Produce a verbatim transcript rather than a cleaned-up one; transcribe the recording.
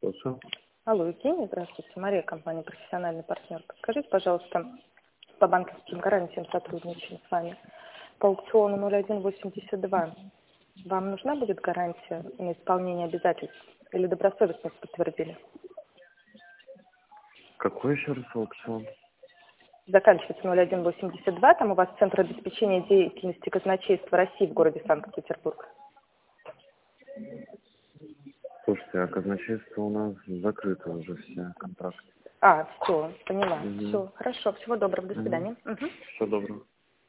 Слушаю. Алло, Евгений, здравствуйте. Мария, компания «Профессиональный партнер». Скажите, пожалуйста, по банковским гарантиям сотрудничаем с вами. По аукциону ноль один восемьдесят два вам нужна будет гарантия на исполнение обязательств или добросовестность подтвердили? Какой еще раз аукцион? Заканчивается ноль один восемьдесят два, там у вас Центр обеспечения деятельности казначейства России в городе Санкт-Петербург. Слушайте, а казначейство у нас закрыто уже все контракты. А, все, поняла. Угу. Все, хорошо, всего доброго, до Угу. свидания. Угу. Всего доброго.